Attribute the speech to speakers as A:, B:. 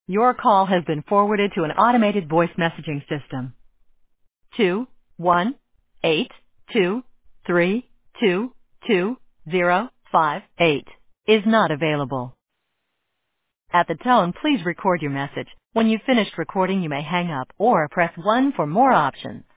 A: Your call has been forwarded to an automated voice messaging system. 21823222058 is not available. At the tone, please record your message. When you've finished recording, you may hang up or press 1 for more options.